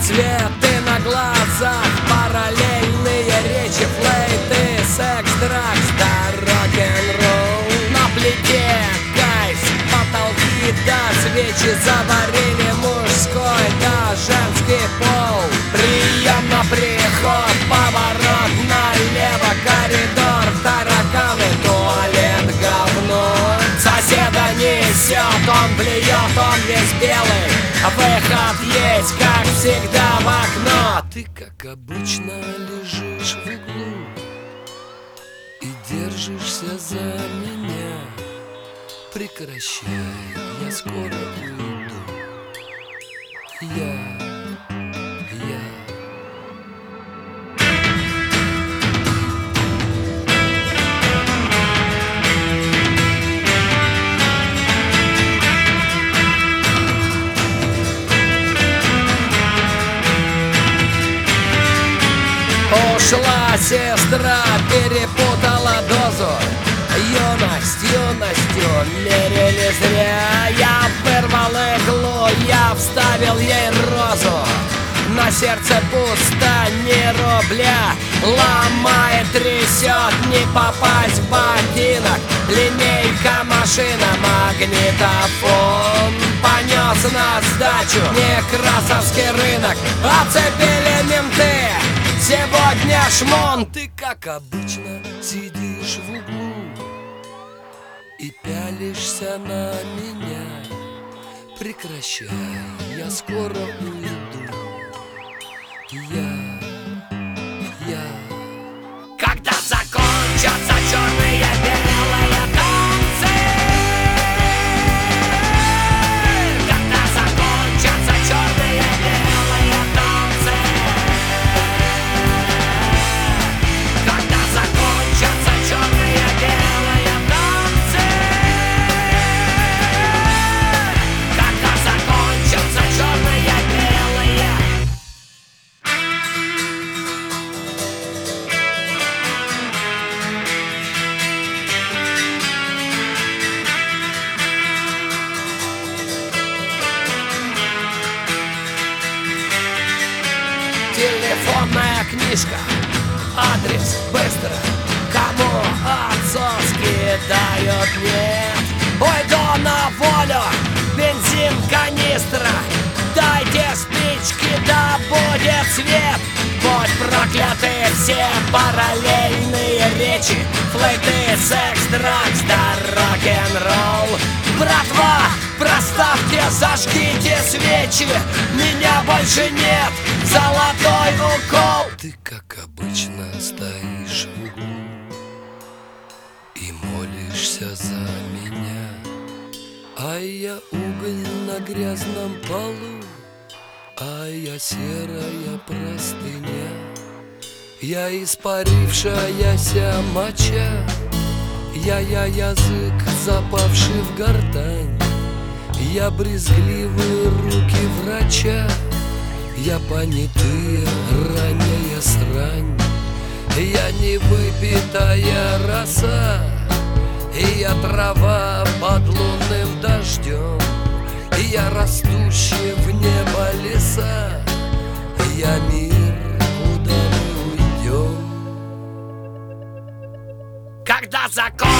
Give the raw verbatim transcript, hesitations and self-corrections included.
цветы на глазах, параллельные речи, флейты, секс, дракс, да рок-н-ролл. На плите кайф, потолки да свечи, заварили мужской да женский пол. Прием на приход, поворот налево, коридор, тараканы, туалет, говно. Соседа несет, он плюет, он весь белый, выход есть, как всегда, в окно. Ты, как обычно, лежишь в углу и держишься за меня. Прекращай, я скоро уйду. Я, я Ушла сестра, перепутала дозу. Юность, юностью мерили зря. Я вырвал иглу, я вставил ей розу. На сердце пусто, ни рубля. Ломает, трясет, не попасть в ботинок. Линейка, машина, магнитофон. Понес на сдачу Некрасовский рынок. Оцепили менты, сегодня шмон. Ты, как обычно, сидишь в углу и пялишься на меня. Прекращай, я скоро уйду. Я, я Когда закончатся черные белые танцы, когда закончатся черные белые танцы, когда закончатся черные белые танцы, когда закончатся черные белые. Телефонная книжка, адрес быстро. Кому отцовский дают нет. Уйду на волю, бензин, канистра. Дайте спички, да будет свет. Будь прокляты все параллельные речи, флейты, секс, дракс, да рок-н-ролл. Братва, проставьте, зажгите свечи, меня больше нет, золотой укол. Ты, как обычно, стоишь в углу и молишься за меня, а я уголь на грязном полу, а я серая простыня. Я испарившаяся моча, я-я язык, запавший в гортань. Я брезгливые руки врача, я понятые ранняя срань. Я невыпитая роса, и я трава под лунным дождем. Я растущий в небо леса, я мир, куда мы уйдем. Когда закон